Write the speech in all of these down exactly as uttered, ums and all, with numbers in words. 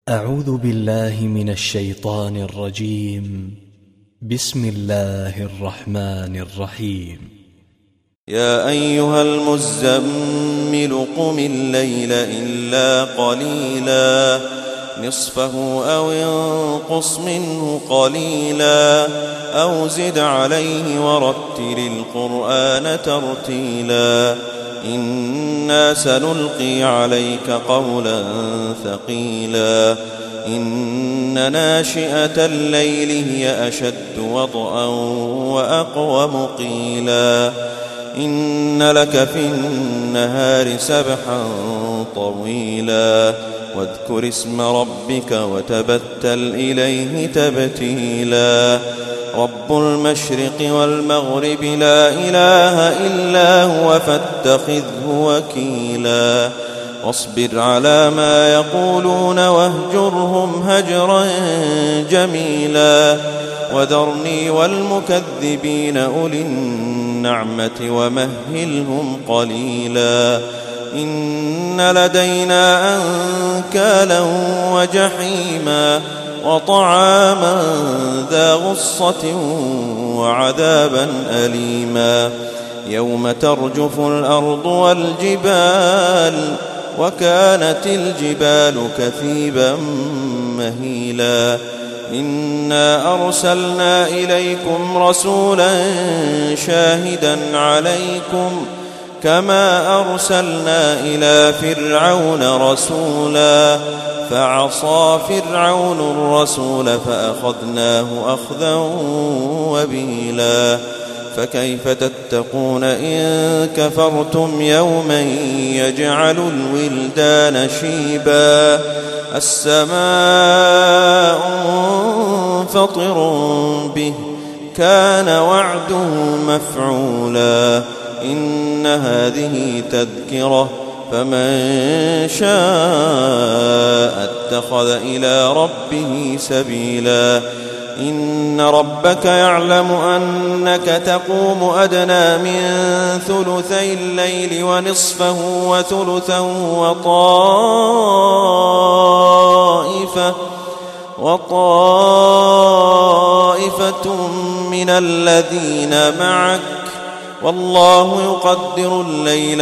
أعوذ بالله من الشيطان الرجيم. بسم الله الرحمن الرحيم. يا أيها المزمل قم الليل إلا قليلا نصفه أو انقص منه قليلا أو زد عليه ورتل القرآن ترتيلا إنا سنلقي عليك قولا ثقيلا إن ناشئة الليل هي أشد وطئا وأقوم قيلا إن لك في النهار سبحا طويلا واذكر اسم ربك وتبتل إليه تبتيلا رب المشرق والمغرب لا إله إلا هو فاتخذه وكيلا واصبر على ما يقولون واهجرهم هجرا جميلا وذرني والمكذبين أولي النعمة ومهلهم قليلا إن لدينا أنكالا وجحيما وطعاما ذا غصة وعذابا أليما يوم ترجف الأرض والجبال وكانت الجبال كثيبا مهيلا إنا أرسلنا إليكم رسولا شاهدا عليكم كما أرسلنا إلى فرعون رسولا فعصى فرعون الرسول فأخذناه أخذا وبيلا فكيف تتقون إن كفرتم يوما يجعل الولدان شيبا السماء منفطر به كان وعده مفعولا إن هذه تذكرة فمن شاء اتخذ إلى ربه سبيلا إن ربك يعلم أنك تقوم أدنى من ثلثي الليل ونصفه وثلثا وطائفة وطائفة من الذين معك والله يقدر الليل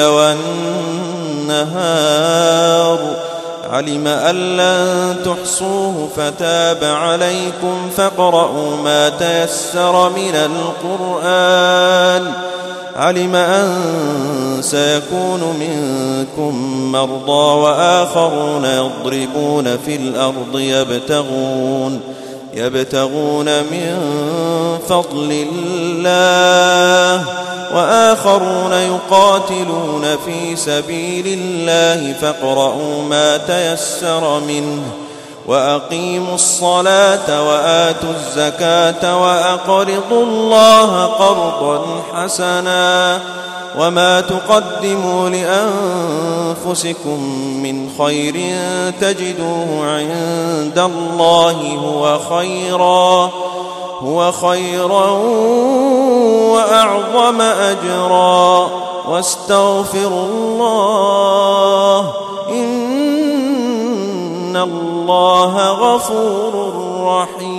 والنهار علم أن لن تحصوه فتاب عليكم فاقرؤوا ما تيسر من القرآن علم أن سيكون منكم مرضى وآخرون يضربون في الأرض يبتغون يبتغون من فضل الله وآخرون يقاتلون في سبيل الله فاقرؤوا ما تيسر منه وأقيموا الصلاة وآتوا الزكاة وأقرضوا الله قرضا حسنا وما تقدموا لأنفسكم من خير تجدوه عند الله هو خيرا هو خيرا وأعظم أجرا واستغفروا الله إن الله غفور رحيم.